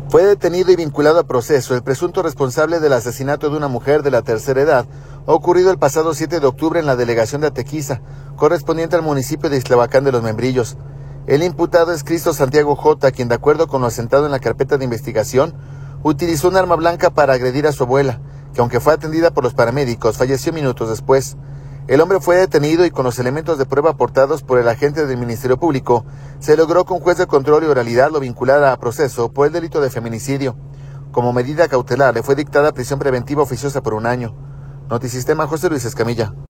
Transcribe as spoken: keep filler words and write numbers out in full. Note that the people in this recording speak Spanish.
Fue detenido y vinculado a proceso el presunto responsable del asesinato de una mujer de la tercera edad, ocurrido el pasado siete de octubre en la delegación de Atequiza, correspondiente al municipio de Ixtlahuacán de los Membrillos. El imputado es Cristo Santiago J., quien, de acuerdo con lo asentado en la carpeta de investigación, utilizó un arma blanca para agredir a su abuela, que aunque fue atendida por los paramédicos, falleció minutos después. El hombre fue detenido y con los elementos de prueba aportados por el agente del Ministerio Público, se logró que un juez de control y oralidad lo vinculara a proceso por el delito de feminicidio. Como medida cautelar, le fue dictada prisión preventiva oficiosa por un año. Notisistema, José Luis Escamilla.